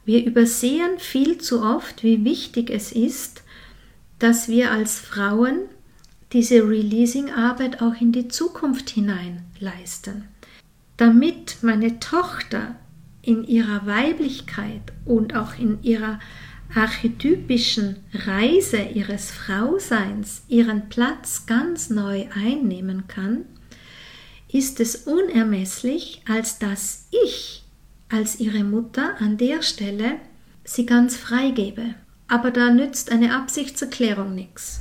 Wir übersehen viel zu oft, wie wichtig es ist, dass wir als Frauen diese Releasing-Arbeit auch in die Zukunft hinein leisten. Damit meine Tochter in ihrer Weiblichkeit und auch in ihrer archetypischen Reise ihres Frauseins ihren Platz ganz neu einnehmen kann, ist es unermesslich, als dass ich als ihre Mutter an der Stelle sie ganz freigebe. Aber da nützt eine Absichtserklärung nichts.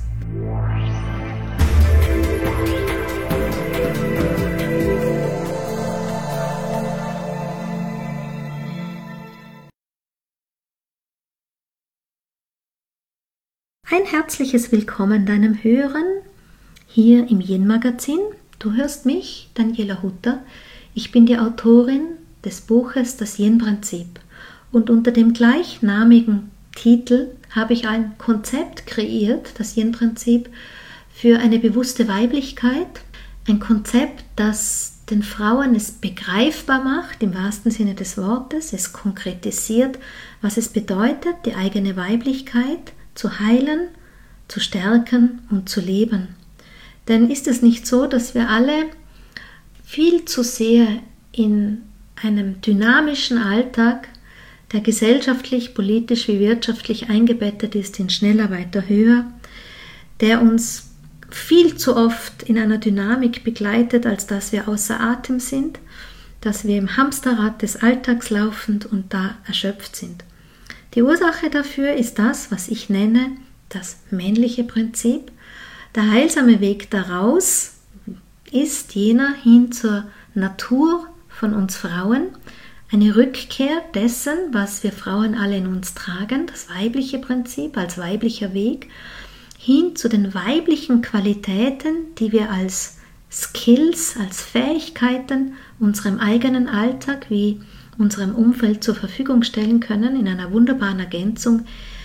Ein herzliches Willkommen deinem Hören hier im Yin-Magazin. Du hörst mich, Daniela Hutter. Ich bin die Autorin des Buches Das Yin-Prinzip und unter dem gleichnamigen Titel habe ich ein Konzept kreiert, das Yin-Prinzip, für eine bewusste Weiblichkeit. Ein Konzept, das den Frauen es begreifbar macht, im wahrsten Sinne des Wortes. Es konkretisiert, was es bedeutet, die eigene Weiblichkeit zu heilen, zu stärken und zu leben. Denn ist es nicht so, dass wir alle viel zu sehr in einem dynamischen Alltag, der gesellschaftlich, politisch wie wirtschaftlich eingebettet ist in schneller, weiter, höher, der uns viel zu oft in einer Dynamik begleitet, als dass wir außer Atem sind, dass wir im Hamsterrad des Alltags laufend und da erschöpft sind. Die Ursache dafür ist das, was ich nenne, das männliche Prinzip. Der heilsame Weg daraus ist jener hin zur Natur von uns Frauen, eine Rückkehr dessen, was wir Frauen alle in uns tragen, das weibliche Prinzip als weiblicher Weg, hin zu den weiblichen Qualitäten, die wir als Skills, als Fähigkeiten unserem eigenen Alltag wie unserem Umfeld zur Verfügung stellen können, in einer wunderbaren Ergänzung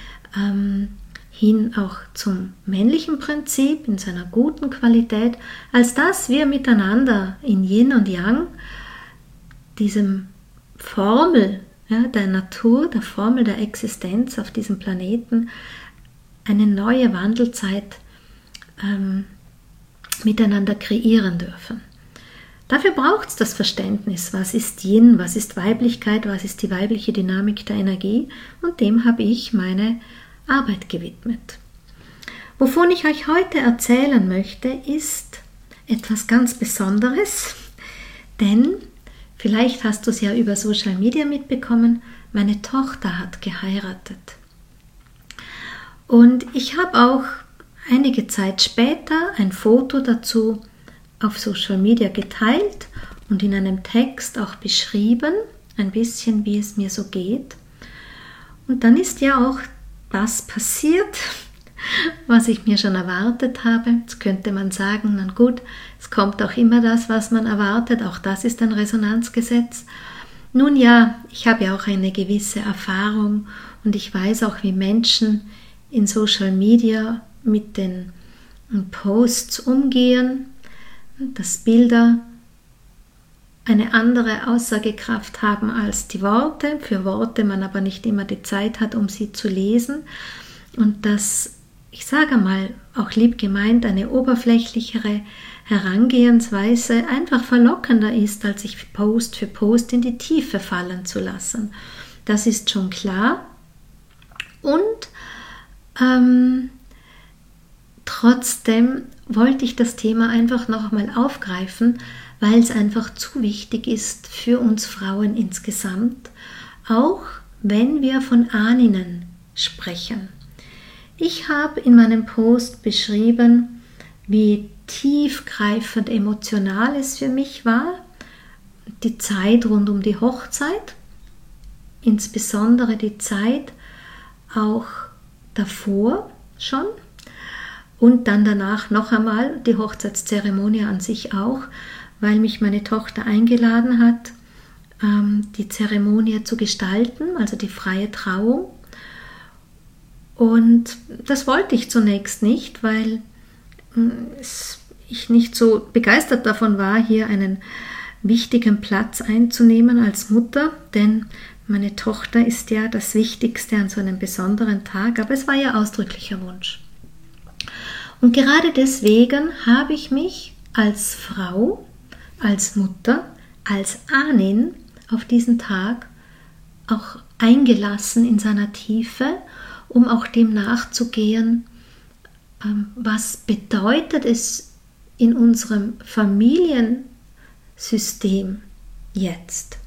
hin auch zum männlichen Prinzip, in seiner guten Qualität, als dass wir miteinander in Yin und Yang, diesem Formel der Natur, der Formel der Existenz auf diesem Planeten, eine neue Wandelzeit miteinander kreieren dürfen. Dafür braucht es das Verständnis, was ist Yin, was ist Weiblichkeit, was ist die weibliche Dynamik der Energie, und dem habe ich meine Arbeit gewidmet. Wovon ich euch heute erzählen möchte, ist etwas ganz Besonderes, denn vielleicht hast du es ja über Social Media mitbekommen, meine Tochter hat geheiratet. Und ich habe auch einige Zeit später ein Foto dazu auf Social Media geteilt und in einem Text auch beschrieben, ein bisschen wie es mir so geht. Und dann ist ja auch das passiert, was ich mir schon erwartet habe. Jetzt könnte man sagen, na gut, es kommt auch immer das, was man erwartet, auch das ist ein Resonanzgesetz. Nun ja, ich habe ja auch eine gewisse Erfahrung und ich weiß auch, wie Menschen in Social Media mit den Posts umgehen, dass Bilder eine andere Aussagekraft haben als die Worte, für Worte man aber nicht immer die Zeit hat, um sie zu lesen, und dass, ich sage mal, auch lieb gemeint, eine oberflächlichere Herangehensweise einfach verlockender ist, als sich Post für Post in die Tiefe fallen zu lassen. Das ist schon klar. Und trotzdem wollte ich das Thema einfach noch einmal aufgreifen, weil es einfach zu wichtig ist für uns Frauen insgesamt, auch wenn wir von Ahninnen sprechen. Ich habe in meinem Post beschrieben, wie tiefgreifend emotional es für mich war, die Zeit rund um die Hochzeit, insbesondere die Zeit auch davor schon und dann danach noch einmal die Hochzeitszeremonie an sich auch, weil mich meine Tochter eingeladen hat, die Zeremonie zu gestalten, also die freie Trauung. Und das wollte ich zunächst nicht, weil ich nicht so begeistert davon war, hier einen wichtigen Platz einzunehmen als Mutter, denn Meine Tochter ist ja das Wichtigste an so einem besonderen Tag, aber es war ihr ausdrücklicher Wunsch. Und gerade deswegen habe ich mich als Frau, als Mutter, als Ahnin auf diesen Tag auch eingelassen in seiner Tiefe, um auch dem nachzugehen, was bedeutet es in unserem Familiensystem jetzt.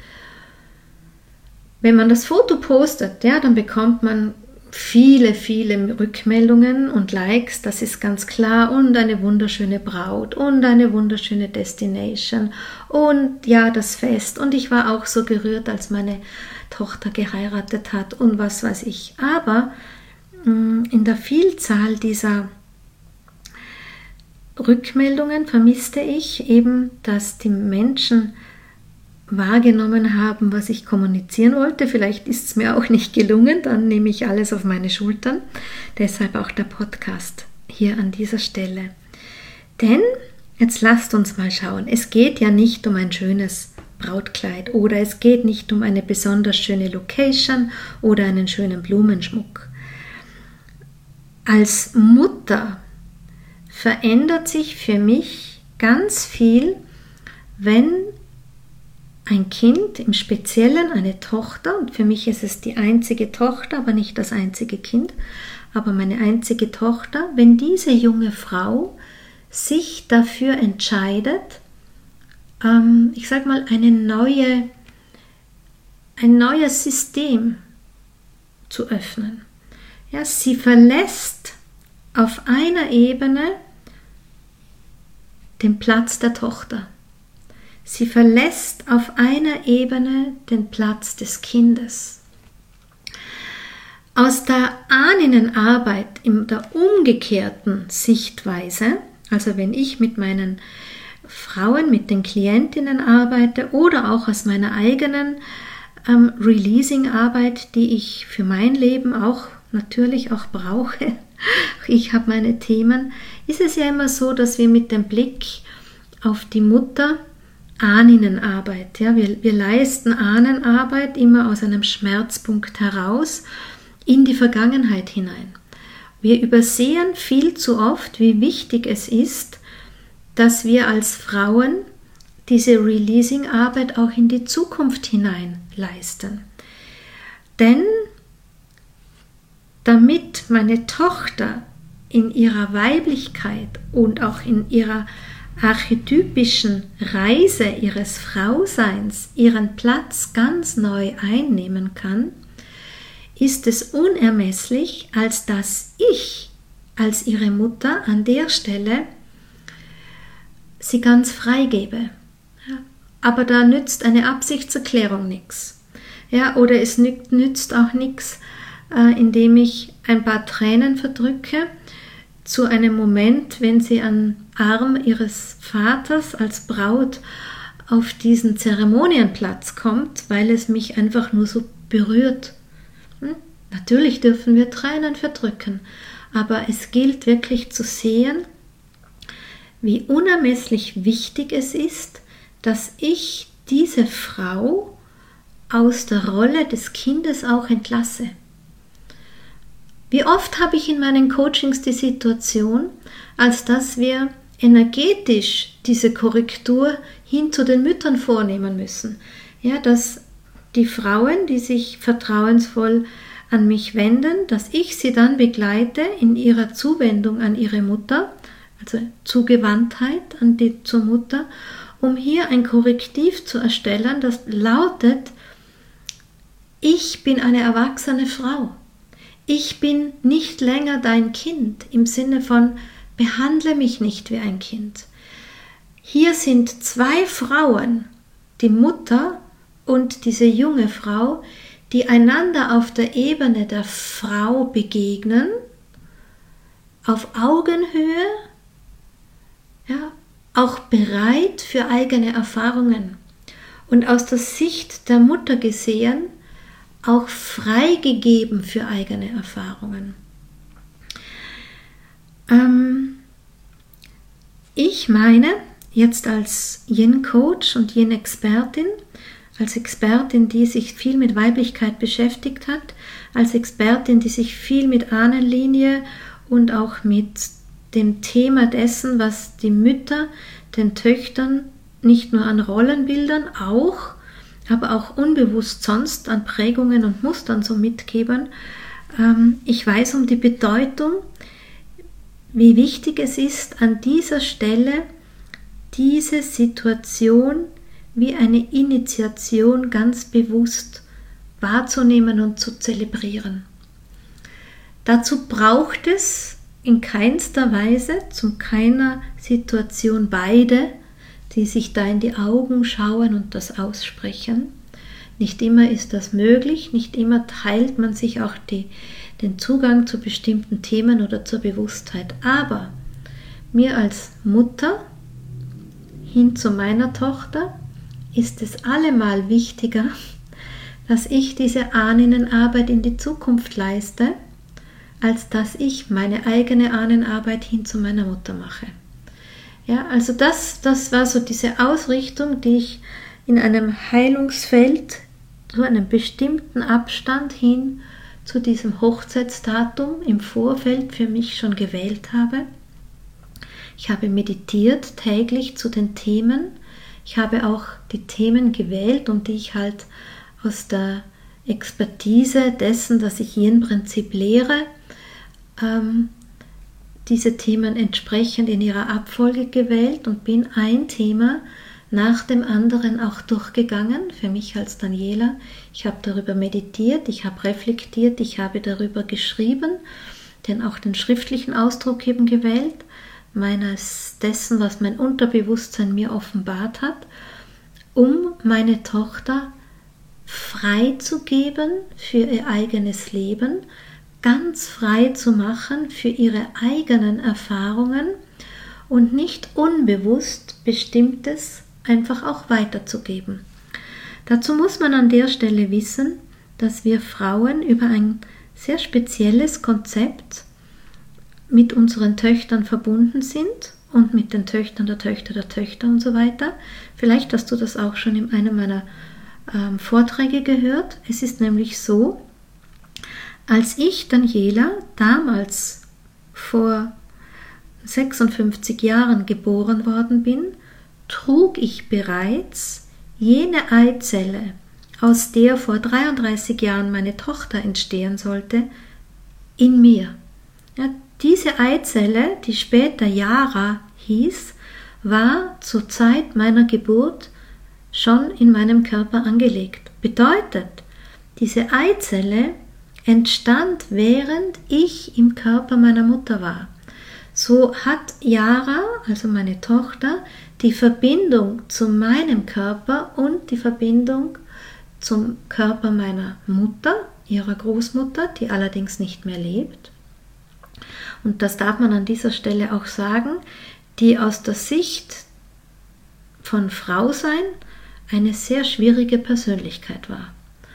Wenn man das Foto postet, ja, dann bekommt man viele, viele Rückmeldungen und Likes, das ist ganz klar, und eine wunderschöne Braut und eine wunderschöne Destination und ja, das Fest, und ich war auch so gerührt, als meine Tochter geheiratet hat und was weiß ich. Aber in der Vielzahl dieser Rückmeldungen vermisste ich eben, dass die Menschen wahrgenommen haben, was ich kommunizieren wollte. Vielleicht ist es mir auch nicht gelungen, dann nehme ich alles auf meine Schultern. Deshalb auch der Podcast hier an dieser Stelle. Denn, jetzt lasst uns mal schauen, es geht ja nicht um ein schönes Brautkleid oder es geht nicht um eine besonders schöne Location oder einen schönen Blumenschmuck. Als Mutter verändert sich für mich ganz viel, wenn ein Kind, im Speziellen eine Tochter, und für mich ist es die einzige Tochter, aber nicht das einzige Kind, aber meine einzige Tochter, wenn diese junge Frau sich dafür entscheidet, ich sage mal, ein neues System zu öffnen. Ja, sie verlässt auf einer Ebene den Platz der Tochter. Sie verlässt auf einer Ebene den Platz des Kindes. Aus der Ahninnenarbeit in der umgekehrten Sichtweise, also wenn ich mit meinen Frauen, mit den Klientinnen arbeite oder auch aus meiner eigenen Releasing-Arbeit, die ich für mein Leben auch natürlich auch brauche, ich habe meine Themen, ist es ja immer so, dass wir mit dem Blick auf die Mutter Ahninnenarbeit, ja, wir leisten Ahnenarbeit immer aus einem Schmerzpunkt heraus in die Vergangenheit hinein. Wir übersehen viel zu oft, wie wichtig es ist, dass wir als Frauen diese Releasing-Arbeit auch in die Zukunft hinein leisten. Denn damit meine Tochter in ihrer Weiblichkeit und auch in ihrer archetypischen Reise ihres Frauseins ihren Platz ganz neu einnehmen kann, ist es unermesslich, als dass ich als ihre Mutter an der Stelle sie ganz freigebe. Ja, aber da nützt eine Absichtserklärung nichts. Ja, oder es nützt auch nichts, indem ich ein paar Tränen verdrücke, zu einem Moment, wenn sie am Arm ihres Vaters als Braut auf diesen Zeremonienplatz kommt, weil es mich einfach nur so berührt. Natürlich dürfen wir Tränen verdrücken, aber es gilt wirklich zu sehen, wie unermesslich wichtig es ist, dass ich diese Frau aus der Rolle des Kindes auch entlasse. Wie oft habe ich in meinen Coachings die Situation, als dass wir energetisch diese Korrektur hin zu den Müttern vornehmen müssen. Ja, dass die Frauen, die sich vertrauensvoll an mich wenden, dass ich sie dann begleite in ihrer Zuwendung an ihre Mutter, also Zugewandtheit zur Mutter, um hier ein Korrektiv zu erstellen, das lautet: Ich bin eine erwachsene Frau. Ich bin nicht länger dein Kind, im Sinne von behandle mich nicht wie ein Kind. Hier sind zwei Frauen, die Mutter und diese junge Frau, die einander auf der Ebene der Frau begegnen, auf Augenhöhe, ja, auch bereit für eigene Erfahrungen und aus der Sicht der Mutter gesehen, auch freigegeben für eigene Erfahrungen. Ich meine, jetzt als Yin-Coach und Yin-Expertin, als Expertin, die sich viel mit Weiblichkeit beschäftigt hat, als Expertin, die sich viel mit Ahnenlinie und auch mit dem Thema dessen, was die Mütter den Töchtern nicht nur an Rollenbildern auch, aber auch unbewusst sonst an Prägungen und Mustern so mitgeben. Ich weiß um die Bedeutung, wie wichtig es ist, an dieser Stelle diese Situation wie eine Initiation ganz bewusst wahrzunehmen und zu zelebrieren. Dazu braucht es in keinster Weise, zu keiner Situation beide, die sich da in die Augen schauen und das aussprechen. Nicht immer ist das möglich, nicht immer teilt man sich auch den Zugang zu bestimmten Themen oder zur Bewusstheit. Aber mir als Mutter hin zu meiner Tochter ist es allemal wichtiger, dass ich diese Ahnenarbeit in die Zukunft leiste, als dass ich meine eigene Ahnenarbeit hin zu meiner Mutter mache. Ja, also das war so diese Ausrichtung, die ich in einem Heilungsfeld zu einem bestimmten Abstand hin zu diesem Hochzeitsdatum im Vorfeld für mich schon gewählt habe. Ich habe meditiert täglich zu den Themen. Ich habe auch die Themen gewählt, um die ich halt aus der Expertise dessen, dass ich Yin-Prinzip lehre, diese Themen entsprechend in ihrer Abfolge gewählt und bin ein Thema nach dem anderen auch durchgegangen, für mich als Daniela. Ich habe darüber meditiert, ich habe reflektiert, ich habe darüber geschrieben, denn auch den schriftlichen Ausdruck eben gewählt, meines dessen, was mein Unterbewusstsein mir offenbart hat, um meine Tochter freizugeben für ihr eigenes Leben, ganz frei zu machen für ihre eigenen Erfahrungen und nicht unbewusst Bestimmtes einfach auch weiterzugeben. Dazu muss man an der Stelle wissen, dass wir Frauen über ein sehr spezielles Konzept mit unseren Töchtern verbunden sind und mit den Töchtern der Töchter und so weiter. Vielleicht hast du das auch schon in einem meiner Vorträge gehört. Es ist nämlich so, als ich, Daniela, damals vor 56 Jahren geboren worden bin, trug ich bereits jene Eizelle, aus der vor 33 Jahren meine Tochter entstehen sollte, in mir. Ja, diese Eizelle, die später Yara hieß, war zur Zeit meiner Geburt schon in meinem Körper angelegt. Bedeutet, diese Eizelle entstand, während ich im Körper meiner Mutter war. So hat Yara, also meine Tochter, die Verbindung zu meinem Körper und die Verbindung zum Körper meiner Mutter, ihrer Großmutter, die allerdings nicht mehr lebt. Und das darf man an dieser Stelle auch sagen, die aus der Sicht von Frausein eine sehr schwierige Persönlichkeit war.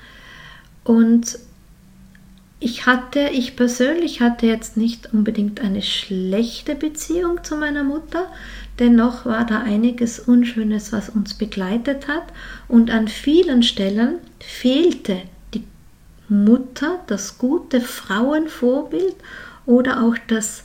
Und ich persönlich hatte jetzt nicht unbedingt eine schlechte Beziehung zu meiner Mutter, dennoch war da einiges Unschönes, was uns begleitet hat, und an vielen Stellen fehlte die Mutter, das gute Frauenvorbild oder auch das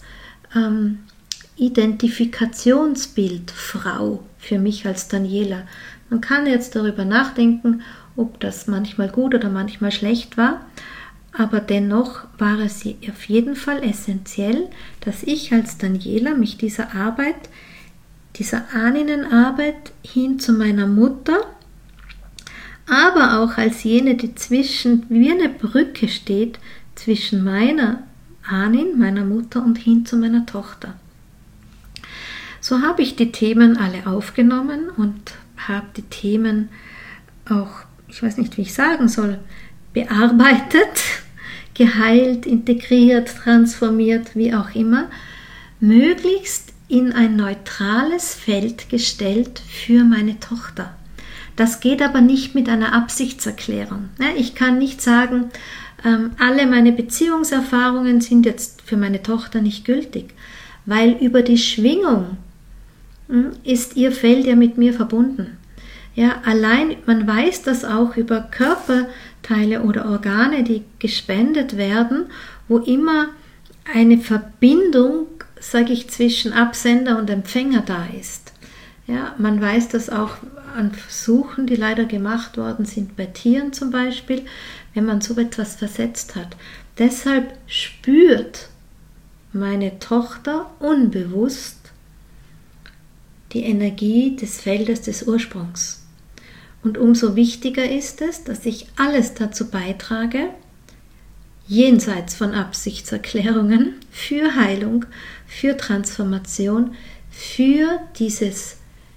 Identifikationsbild Frau für mich als Daniela. Man kann jetzt darüber nachdenken, ob das manchmal gut oder manchmal schlecht war, aber dennoch war es auf jeden Fall essentiell, dass ich als Daniela mich dieser Arbeit, dieser Ahnenarbeit hin zu meiner Mutter, aber auch als jene, die wie eine Brücke steht zwischen meiner Ahnen, meiner Mutter und hin zu meiner Tochter. So habe ich die Themen alle aufgenommen und habe die Themen auch, ich weiß nicht, wie ich sagen soll, bearbeitet, geheilt, integriert, transformiert, wie auch immer, möglichst in ein neutrales Feld gestellt für meine Tochter. Das geht aber nicht mit einer Absichtserklärung. Ich kann nicht sagen, alle meine Beziehungserfahrungen sind jetzt für meine Tochter nicht gültig, weil über die Schwingung ist ihr Feld ja mit mir verbunden. Ja, allein, man weiß das auch über Körperteile oder Organe, die gespendet werden, wo immer eine Verbindung, sage ich, zwischen Absender und Empfänger da ist. Ja, man weiß das auch an Versuchen, die leider gemacht worden sind, bei Tieren zum Beispiel, wenn man so etwas versetzt hat. Deshalb spürt meine Tochter unbewusst die Energie des Feldes des Ursprungs. Und umso wichtiger ist es, dass ich alles dazu beitrage, jenseits von Absichtserklärungen, für Heilung, für Transformation, für dieses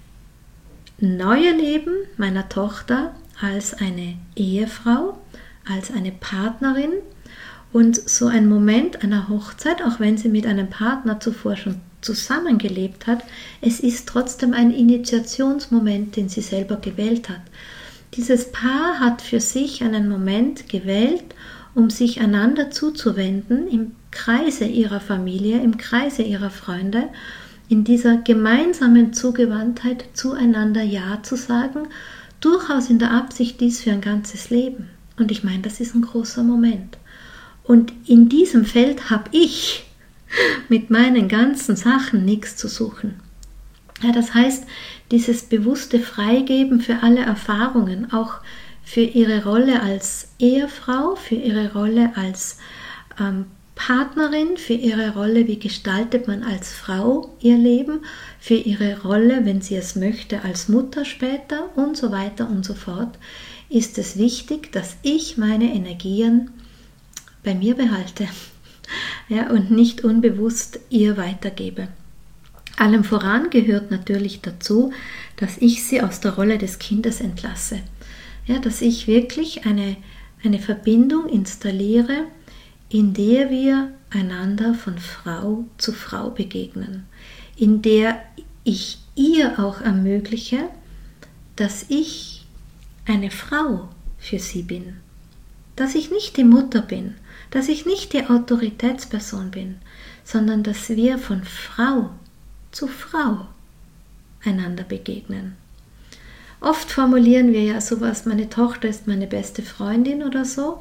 neue Leben meiner Tochter als eine Ehefrau, als eine Partnerin. Und so ein Moment einer Hochzeit, auch wenn sie mit einem Partner zuvor schon zusammengelebt hat, es ist trotzdem ein Initiationsmoment, den sie selber gewählt hat. Dieses Paar hat für sich einen Moment gewählt, um sich einander zuzuwenden, im Kreise ihrer Familie, im Kreise ihrer Freunde, in dieser gemeinsamen Zugewandtheit zueinander Ja zu sagen, durchaus in der Absicht, dies für ein ganzes Leben. Und ich meine, das ist ein großer Moment. Und in diesem Feld habe ich mit meinen ganzen Sachen nichts zu suchen. Ja, das heißt, dieses bewusste Freigeben für alle Erfahrungen, auch für ihre Rolle als Ehefrau, für ihre Rolle als Partnerin, für ihre Rolle, wie gestaltet man als Frau ihr Leben, für ihre Rolle, wenn sie es möchte, als Mutter später und so weiter und so fort, ist es wichtig, dass ich meine Energien bei mir behalte, ja, und nicht unbewusst ihr weitergebe. Allem voran gehört natürlich dazu, dass ich sie aus der Rolle des Kindes entlasse. Ja, dass ich wirklich eine Verbindung installiere, in der wir einander von Frau zu Frau begegnen, in der ich ihr auch ermögliche, dass ich eine Frau für sie bin, dass ich nicht die Mutter bin, dass ich nicht die Autoritätsperson bin, sondern dass wir von Frau zu Frau einander begegnen. Oft formulieren wir ja sowas, meine Tochter ist meine beste Freundin oder so.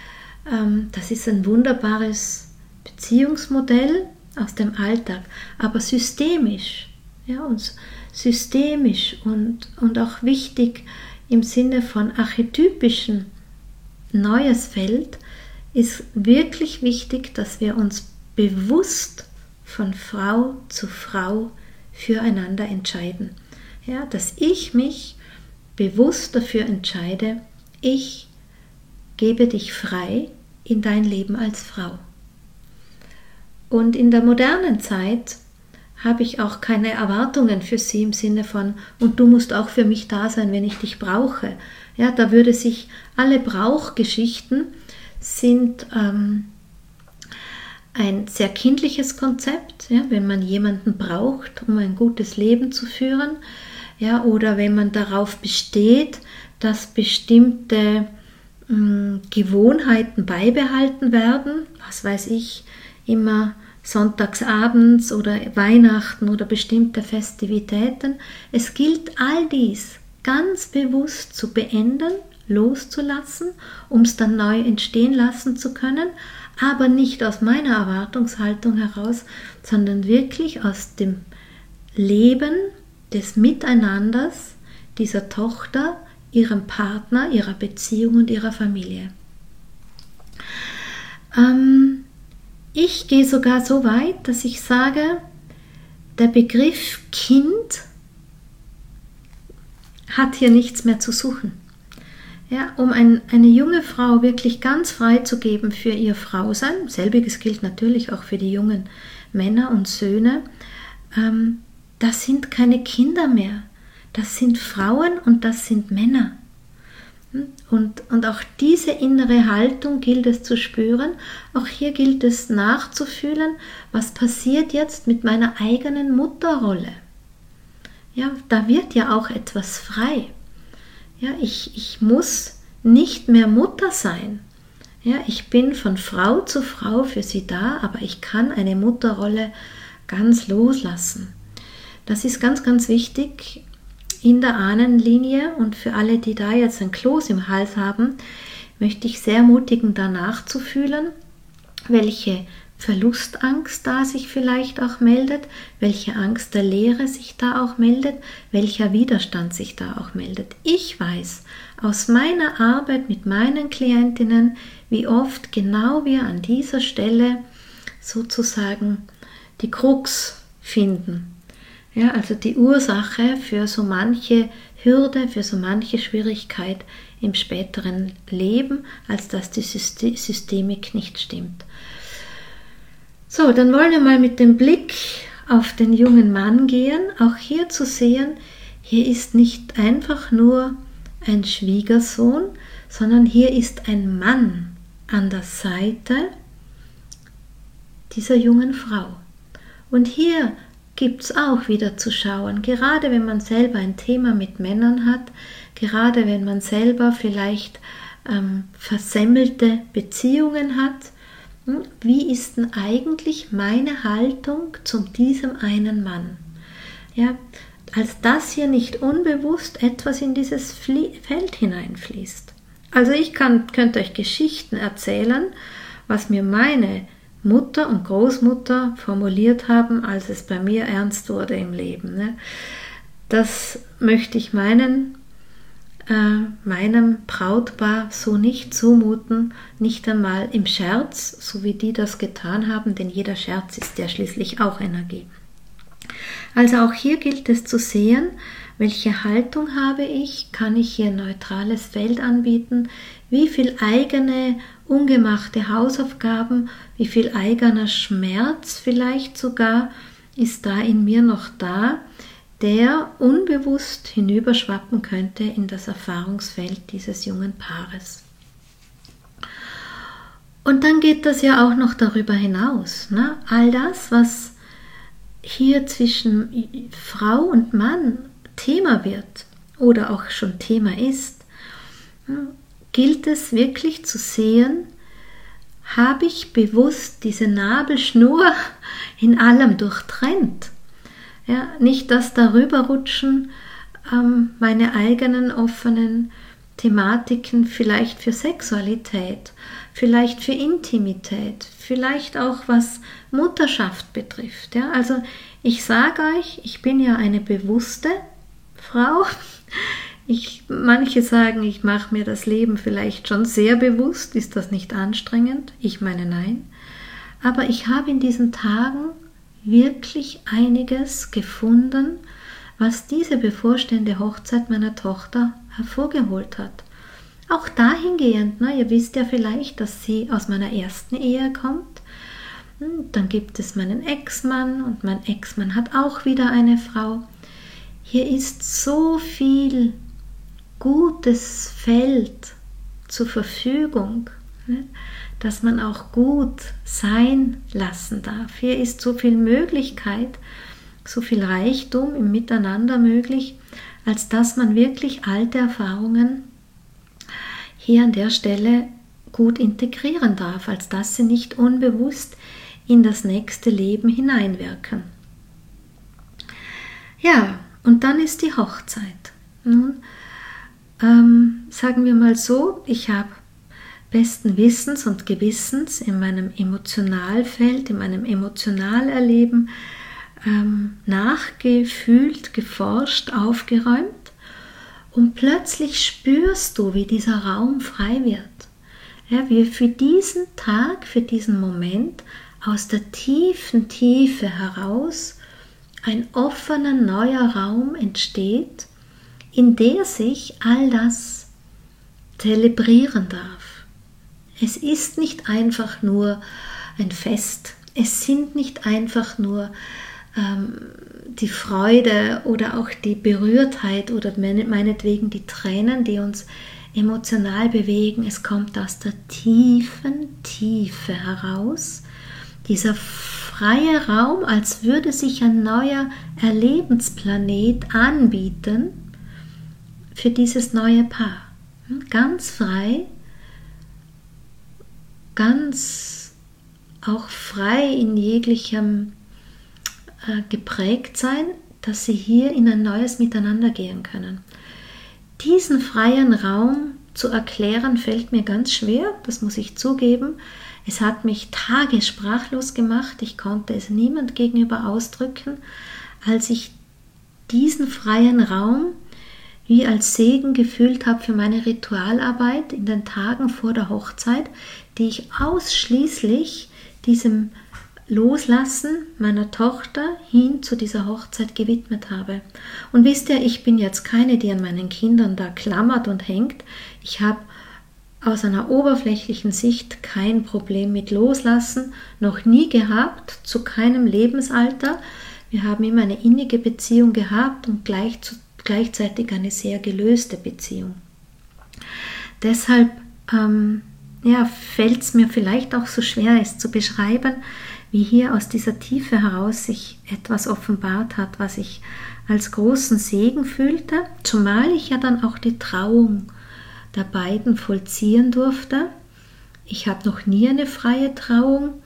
Das ist ein wunderbares Beziehungsmodell aus dem Alltag, aber systemisch, ja, und systemisch und auch wichtig im Sinne von archetypischen neues Feld, ist wirklich wichtig, dass wir uns bewusst von Frau zu Frau füreinander entscheiden. Ja, dass ich mich bewusst dafür entscheide, ich gebe dich frei in dein Leben als Frau. Und in der modernen Zeit habe ich auch keine Erwartungen für sie im Sinne von, und du musst auch für mich da sein, wenn ich dich brauche. Ja, da würde sich alle Brauchgeschichten sind ein sehr kindliches Konzept, ja, wenn man jemanden braucht, um ein gutes Leben zu führen, ja, oder wenn man darauf besteht, dass bestimmte Gewohnheiten beibehalten werden, was weiß ich, immer sonntagsabends oder Weihnachten oder bestimmte Festivitäten. Es gilt all dies ganz bewusst zu beenden, loszulassen, um es dann neu entstehen lassen zu können, aber nicht aus meiner Erwartungshaltung heraus, sondern wirklich aus dem Leben des Miteinanders dieser Tochter, ihrem Partner, ihrer Beziehung und ihrer Familie. Ich gehe sogar so weit, dass ich sage, der Begriff Kind hat hier nichts mehr zu suchen. Ja, um eine junge Frau wirklich ganz frei zu geben für ihr Frausein, selbiges gilt natürlich auch für die jungen Männer und Söhne, das sind keine Kinder mehr, das sind Frauen und das sind Männer. Und auch diese innere Haltung gilt es zu spüren, auch hier gilt es nachzufühlen, was passiert jetzt mit meiner eigenen Mutterrolle. Ja, da wird ja auch etwas frei. Ja, ich muss nicht mehr Mutter sein. Ja, ich bin von Frau zu Frau für sie da, aber ich kann eine Mutterrolle ganz loslassen. Das ist ganz, ganz wichtig, in der Ahnenlinie, und für alle, die da jetzt ein Kloß im Hals haben, möchte ich sehr ermutigen, danach zu fühlen, welche Verlustangst da sich vielleicht auch meldet, welche Angst der Leere sich da auch meldet, welcher Widerstand sich da auch meldet. Ich weiß aus meiner Arbeit mit meinen Klientinnen, wie oft genau wir an dieser Stelle sozusagen die Krux finden. Ja, also die Ursache für so manche Hürde, für so manche Schwierigkeit im späteren Leben, als dass die Systemik nicht stimmt. So, dann wollen wir mal mit dem Blick auf den jungen Mann gehen, auch hier zu sehen, hier ist nicht einfach nur ein Schwiegersohn, sondern hier ist ein Mann an der Seite dieser jungen Frau. Und hier gibt es auch wieder zu schauen, gerade wenn man selber ein Thema mit Männern hat, gerade wenn man selber vielleicht versemmelte Beziehungen hat, wie ist denn eigentlich meine Haltung zu diesem einen Mann? Ja, als dass hier nicht unbewusst etwas in dieses Feld hineinfließt. Also ich könnte euch Geschichten erzählen, was mir meine Mutter und Großmutter formuliert haben, als es bei mir ernst wurde im Leben. Das möchte ich meinem Brautpaar so nicht zumuten, nicht einmal im Scherz, so wie die das getan haben, denn jeder Scherz ist ja schließlich auch Energie. Also auch hier gilt es zu sehen, welche Haltung habe ich, kann ich hier ein neutrales Feld anbieten, wie viel eigene ungemachte Hausaufgaben, wie viel eigener Schmerz vielleicht sogar ist da in mir noch da, der unbewusst hinüberschwappen könnte in das Erfahrungsfeld dieses jungen Paares. Und dann geht das ja auch noch darüber hinaus. Ne? All das, was hier zwischen Frau und Mann Thema wird oder auch schon Thema ist, gilt es wirklich zu sehen, habe ich bewusst diese Nabelschnur in allem durchtrennt. Ja, nicht das Darüberrutschen, meine eigenen offenen Thematiken vielleicht für Sexualität, vielleicht für Intimität, vielleicht auch was Mutterschaft betrifft. Ja, also ich sage euch, ich bin ja eine bewusste Frau. Manche sagen, ich mache mir das Leben vielleicht schon sehr bewusst. Ist das nicht anstrengend? Ich meine, nein. Aber ich habe in diesen Tagen wirklich einiges gefunden, was diese bevorstehende Hochzeit meiner Tochter hervorgeholt hat. Auch dahingehend, ihr wisst ja vielleicht, dass sie aus meiner ersten Ehe kommt. Dann gibt es meinen Ex-Mann und mein Ex-Mann hat auch wieder eine Frau. Hier ist so viel gutes Feld zur Verfügung, dass man auch gut sein lassen darf. Hier ist so viel Möglichkeit, so viel Reichtum im Miteinander möglich, als dass man wirklich alte Erfahrungen hier an der Stelle gut integrieren darf, als dass sie nicht unbewusst in das nächste Leben hineinwirken. Ja, und dann ist die Hochzeit. Nun, sagen wir mal so, ich habe besten Wissens und Gewissens in meinem Emotionalfeld, in meinem Emotionalerleben nachgefühlt, geforscht, aufgeräumt und plötzlich spürst du, wie dieser Raum frei wird. Ja, wie für diesen Tag, für diesen Moment aus der tiefen Tiefe heraus ein offener neuer Raum entsteht, in der sich all das zelebrieren darf. Es ist nicht einfach nur ein Fest, es sind nicht einfach nur die Freude oder auch die Berührtheit oder meinetwegen die Tränen, die uns emotional bewegen. Es kommt aus der tiefen Tiefe heraus, dieser freie Raum, als würde sich ein neuer Erlebensplanet anbieten für dieses neue Paar. Ganz frei, ganz auch frei in jeglichem geprägt sein, dass sie hier in ein neues Miteinander gehen können. Diesen freien Raum zu erklären, fällt mir ganz schwer, das muss ich zugeben. Es hat mich Tage sprachlos gemacht, ich konnte es niemand gegenüber ausdrücken, als ich diesen freien Raum wie als Segen gefühlt habe für meine Ritualarbeit in den Tagen vor der Hochzeit, die ich ausschließlich diesem Loslassen meiner Tochter hin zu dieser Hochzeit gewidmet habe. Und wisst ihr, ich bin jetzt keine, die an meinen Kindern da klammert und hängt. Ich habe aus einer oberflächlichen Sicht kein Problem mit Loslassen, noch nie gehabt, zu keinem Lebensalter. Wir haben immer eine innige Beziehung gehabt und gleichzeitig eine sehr gelöste Beziehung. Deshalb fällt es mir vielleicht auch so schwer, es zu beschreiben, wie hier aus dieser Tiefe heraus sich etwas offenbart hat, was ich als großen Segen fühlte, zumal ich ja dann auch die Trauung der beiden vollziehen durfte. Ich habe noch nie eine freie Trauung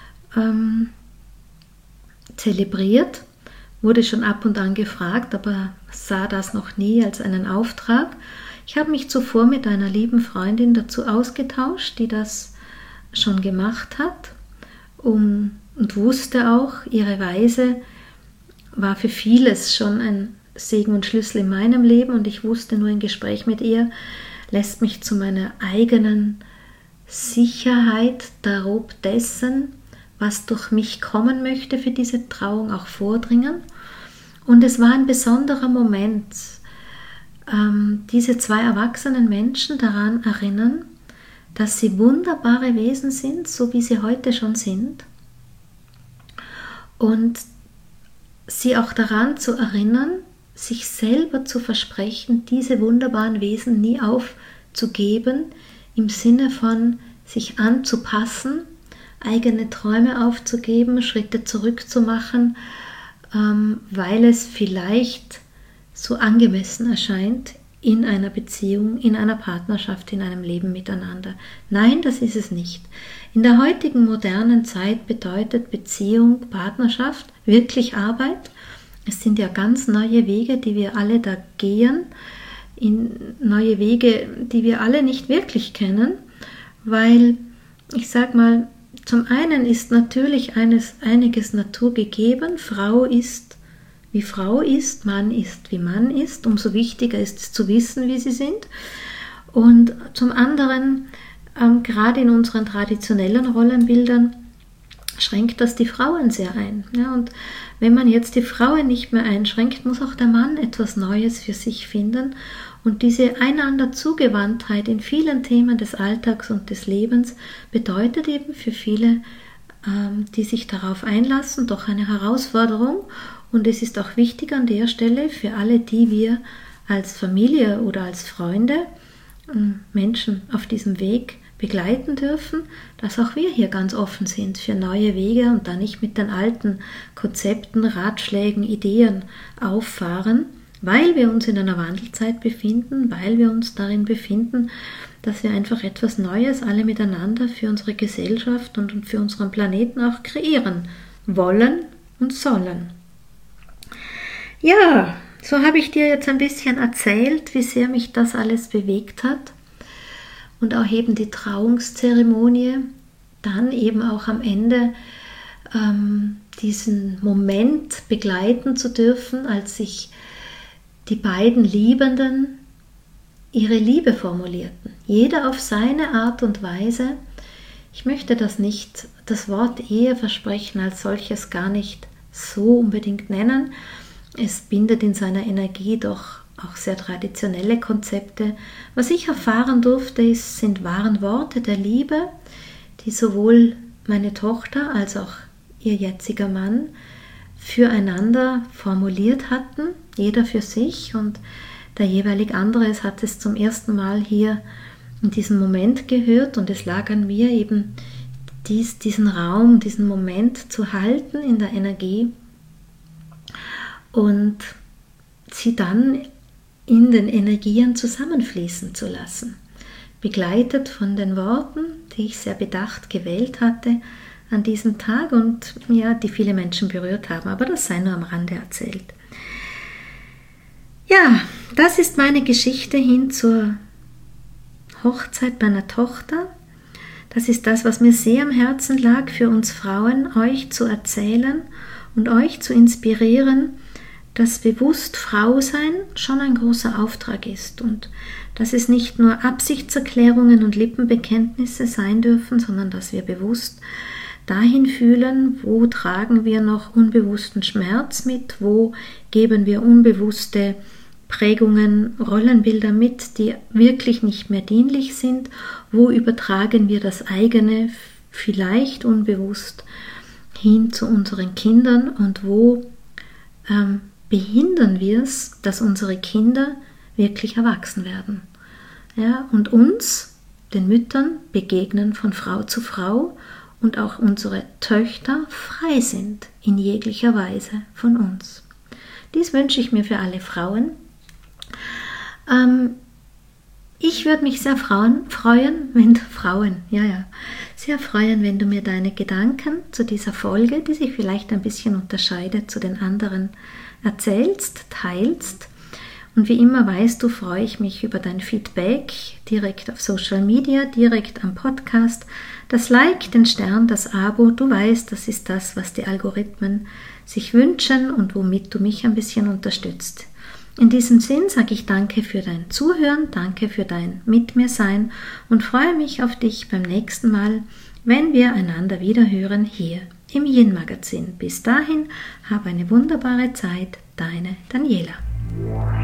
zelebriert, wurde schon ab und an gefragt, aber sah das noch nie als einen Auftrag. Ich habe mich zuvor mit einer lieben Freundin dazu ausgetauscht, die das schon gemacht hat, und wusste auch, ihre Weise war für vieles schon ein Segen und Schlüssel in meinem Leben, und ich wusste, nur ein Gespräch mit ihr lässt mich zu meiner eigenen Sicherheit darob dessen, was durch mich kommen möchte für diese Trauung, auch vordringen. Und es war ein besonderer Moment, diese zwei erwachsenen Menschen daran erinnern, dass sie wunderbare Wesen sind, so wie sie heute schon sind, und sie auch daran zu erinnern, sich selber zu versprechen, diese wunderbaren Wesen nie aufzugeben, im Sinne von sich anzupassen, eigene Träume aufzugeben, Schritte zurückzumachen, weil es vielleicht so angemessen erscheint in einer Beziehung, in einer Partnerschaft, in einem Leben miteinander. Nein, das ist es nicht. In der heutigen modernen Zeit bedeutet Beziehung, Partnerschaft wirklich Arbeit. Es sind ja ganz neue Wege, die wir alle da gehen, neue Wege, die wir alle nicht wirklich kennen, weil, ich sag mal, zum einen ist natürlich einiges naturgegeben. Frau ist wie Frau ist, Mann ist wie Mann ist. Umso wichtiger ist es zu wissen, wie sie sind. Und zum anderen, gerade in unseren traditionellen Rollenbildern, schränkt das die Frauen sehr ein. Ja, und wenn man jetzt die Frauen nicht mehr einschränkt, muss auch der Mann etwas Neues für sich finden. Und diese einander Zugewandtheit in vielen Themen des Alltags und des Lebens bedeutet eben für viele, die sich darauf einlassen, doch eine Herausforderung. Und es ist auch wichtig an der Stelle für alle, die wir als Familie oder als Freunde Menschen auf diesem Weg begleiten dürfen, dass auch wir hier ganz offen sind für neue Wege und da nicht mit den alten Konzepten, Ratschlägen, Ideen auffahren, weil wir uns in einer Wandelzeit befinden, weil wir uns darin befinden, dass wir einfach etwas Neues alle miteinander für unsere Gesellschaft und für unseren Planeten auch kreieren wollen und sollen. Ja, so habe ich dir jetzt ein bisschen erzählt, wie sehr mich das alles bewegt hat. Und auch eben die Trauungszeremonie, dann eben auch am Ende diesen Moment begleiten zu dürfen, als sich die beiden Liebenden ihre Liebe formulierten. Jeder auf seine Art und Weise. Ich möchte das Wort Eheversprechen als solches gar nicht so unbedingt nennen. Es bindet in seiner Energie doch auch sehr traditionelle Konzepte. Was ich erfahren durfte, sind wahren Worte der Liebe, die sowohl meine Tochter als auch ihr jetziger Mann füreinander formuliert hatten, jeder für sich, und der jeweilig andere hat es zum ersten Mal hier in diesem Moment gehört, und es lag an mir eben diesen Raum, diesen Moment zu halten in der Energie und sie dann in den Energien zusammenfließen zu lassen, begleitet von den Worten, die ich sehr bedacht gewählt hatte an diesem Tag und ja, die viele Menschen berührt haben, aber das sei nur am Rande erzählt. Ja, das ist meine Geschichte hin zur Hochzeit meiner Tochter. Das ist das, was mir sehr am Herzen lag, für uns Frauen, euch zu erzählen und euch zu inspirieren, dass bewusst Frau sein schon ein großer Auftrag ist und dass es nicht nur Absichtserklärungen und Lippenbekenntnisse sein dürfen, sondern dass wir bewusst dahin fühlen, wo tragen wir noch unbewussten Schmerz mit, wo geben wir unbewusste Prägungen, Rollenbilder mit, die wirklich nicht mehr dienlich sind, wo übertragen wir das eigene vielleicht unbewusst hin zu unseren Kindern und wo behindern wir es, dass unsere Kinder wirklich erwachsen werden. Ja, und uns, den Müttern, begegnen von Frau zu Frau und auch unsere Töchter frei sind in jeglicher Weise von uns. Dies wünsche ich mir für alle Frauen. Ich würde mich sehr freuen, wenn du mir deine Gedanken zu dieser Folge, die sich vielleicht ein bisschen unterscheidet zu den anderen, erzählst, teilst. Und wie immer weißt du, freue ich mich über dein Feedback direkt auf Social Media, direkt am Podcast. Das Like, den Stern, das Abo, du weißt, das ist das, was die Algorithmen sich wünschen und womit du mich ein bisschen unterstützt. In diesem Sinn sage ich danke für dein Zuhören, danke für dein Mit mir sein und freue mich auf dich beim nächsten Mal, wenn wir einander wieder hören hier im Yin-Magazin. Bis dahin, hab eine wunderbare Zeit, deine Daniela.